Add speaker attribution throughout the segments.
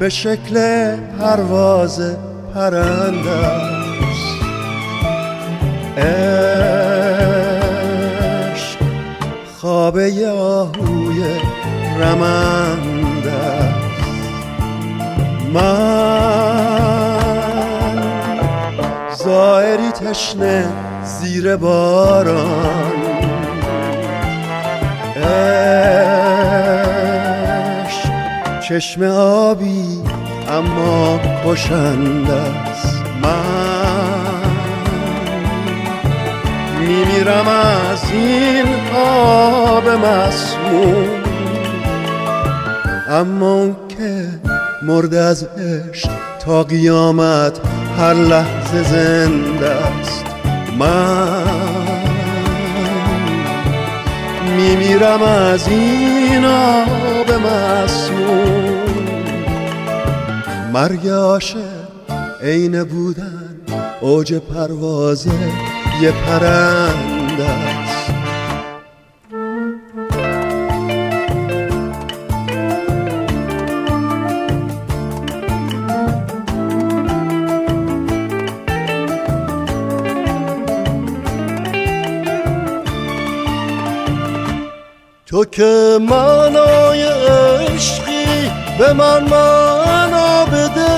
Speaker 1: به شکل پرواز پرنده است. عشق خواب آهوی رمنده است. من زائری تشنه زیر باران، عشق چشم آبی اما کشنده است. من میمیرم از این آب مسموم، اما اون که مرده از عشق تا قیامت هر لحظه زنده است. من میمیرم از این آب مسموم. مرگ عاشق عین بودن اوج پرواز یه پرنده است. تو که معنای عشقی به من معنا بده،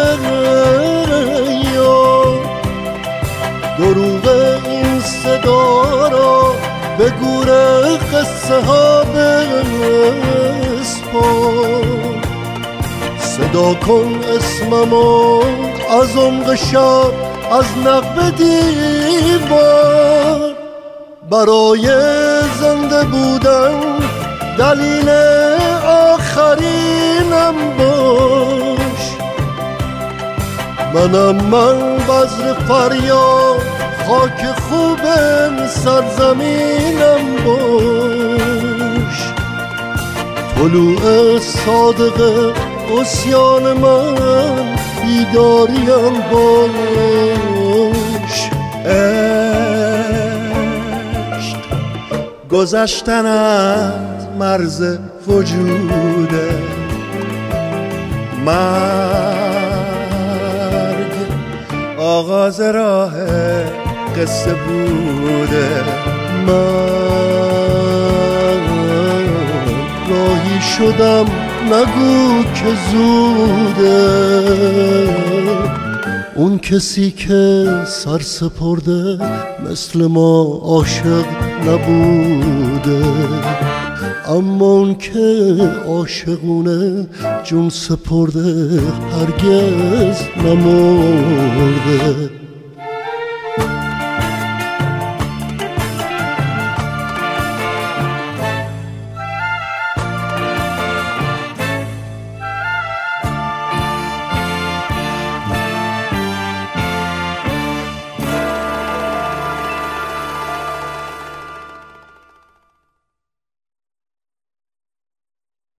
Speaker 1: یا دروغ این صدا را به گور قصه ها بسپار. صدا کن اسممو از عمق شب از نقب دیوار. برای زنده بودن دلیل آخرینم باش. من بذر فریاد خاک خوب سرزمینم باش. طلوع صادق عصیان من بیداریم باش. گذشتن از مرز وجوده، مرگ آغاز راه قصه بوده. من راهی شدم نگو که زوده، اون کسی که سر سپرده مثل ما عاشق نبوده. اما اون که عاشقونه جون سپرده هرگز نمرده.